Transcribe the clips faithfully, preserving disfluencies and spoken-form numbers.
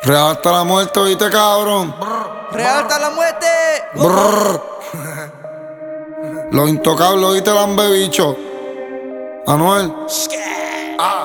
Real hasta la muerte, oíste, cabrón. Real hasta la muerte. Brrr. Los intocables, oíste, lambebicho. Anuel. Ah.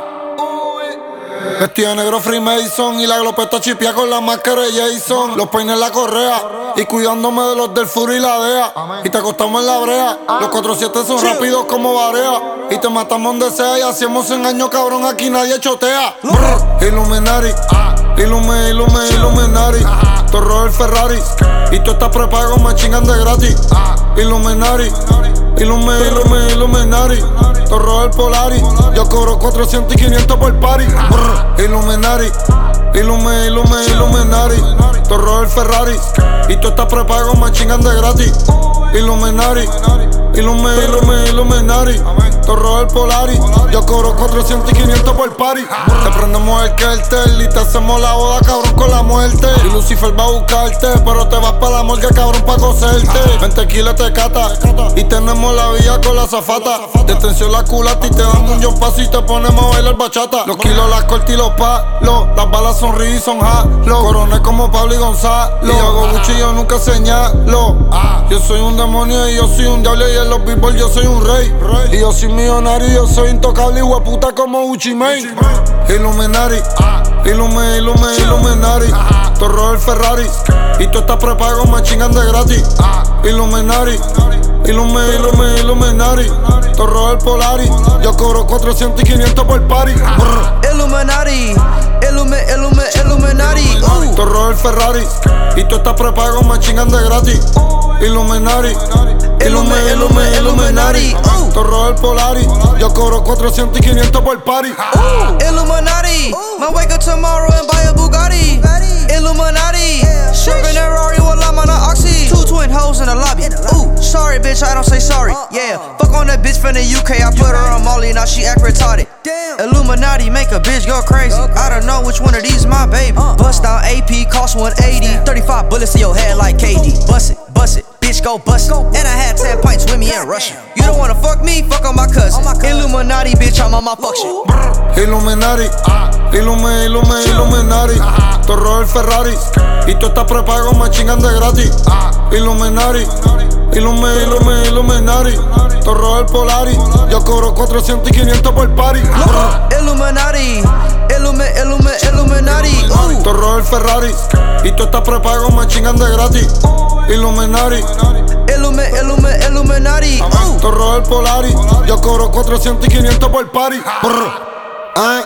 Vestido de negro Freemason y la glopeta chipia con la máscara de Jason. Los peines en la correa y cuidándome de los del Furi y la D E A. Y te acostamos en la brea. Los cuatro siete son rápidos como Barea. Y te matamos donde sea y hacemos cien años, cabrón, aquí nadie chotea. Brr. Illuminati, Illume, Illume, Illuminati. Torro el Ferrari y tú estás prepago, me chingan de gratis. Illuminati, Illume, Illume, Illuminati. Torro el Polari, yo cobro cuatrocientos y quinientos por party. Brr. Illuminati, Illume, Illume, Illuminati. Torro el Ferrari y tú estás prepago, me chingan de gratis. Illuminati, Illume, Illume, Illuminati. Torro el Polari, yo cobro cuatrocientos y quinientos por party. Te prendemos el cartel y te hacemos la boda, cabrón, con la muerte. Y Lucifer va a buscarte, pero te vas pa' la morgue, cabrón, pa' coserte. En tequila te cata y tenemos la vía con la zafata. Detención la culata y te damos un jompazo y te ponemos a bailar bachata. Los kilos, las cortas y los palos, las balas son ri y son jalo. Coroné como Pablo y Gonzalo, y hago Gucci y yo nunca señalo. Yo soy un demonio y yo soy un diablo, y en los b-boys yo soy un rey. Y yo soy millonario, yo soy intocable y hueputa como Gucci Mane. Illuminati, Illume, Illume, Illuminati. Torro el Ferrari y tú estás prepago, me chingan de gratis. Illuminati, Illume, Illume, Illuminati. Torro el Polari, yo cobro cuatrocientos y quinientos por party. Brr. Illuminati, Illume, Illume, Illuminati. Uh. Torro el Ferrari y tú estás prepago, me chingan de gratis. Illuminati, Illume, Illume, Illuminati. Uh. Torro el Polari, yo cobro cuatrocientos y quinientos por party. Uh. Illuminati, might wake up tomorrow and buy a Bugatti. Illuminati, Sugar and Rari, well I'm on a Oxy. Two twin hoes in the lobby. Ooh, sorry bitch, I don't say sorry. Yeah, fuck on that bitch from the U K, I put her on Molly, now she act retarded. Illuminati, make a bitch go crazy. I don't know which one of these my baby. Bust down A P, cost one eighty. thirty-five bullets in your head like K D. Bust it, bust it, bitch go bust it. And I had ten pints with me in Russia. You don't wanna fuck me, fuck on my cousin. Illuminati, bitch, I'm on my fuck shit. Illuminati, Illume, Illume, Illuminati. Torro el Ferrari y tú estás prepago, me chingan de gratis. Illuminati, Illume, Illume, Illuminati. Torro el Polari, yo cobro cuatrocientos y quinientos por party. Illuminati, Illume, Illume, Illuminati. Uh. Torro el Ferrari y tú estás prepago, me chingan de gratis. Illuminati, Illume, Illume, Illuminati. Uh. Torro el Polari, yo cobro cuatrocientos y quinientos por party. Brr. ¿Eh?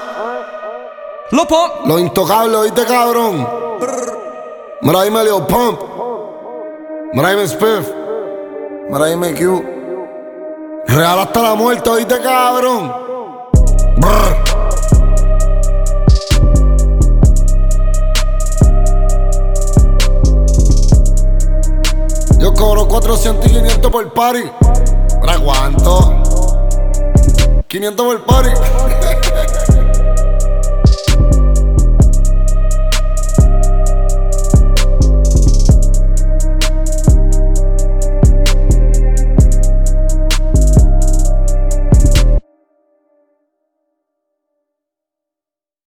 Lil Pump, Los intocables, oíste, cabrón. Mira, dime Lil Pump. Mira, dime Spiff. Mira, dime Q. Real hasta la muerte, oíste, cabrón. Brr. Yo cobro cuatrocientos y quinientos por party. ¿Para cuánto? quinientos por party.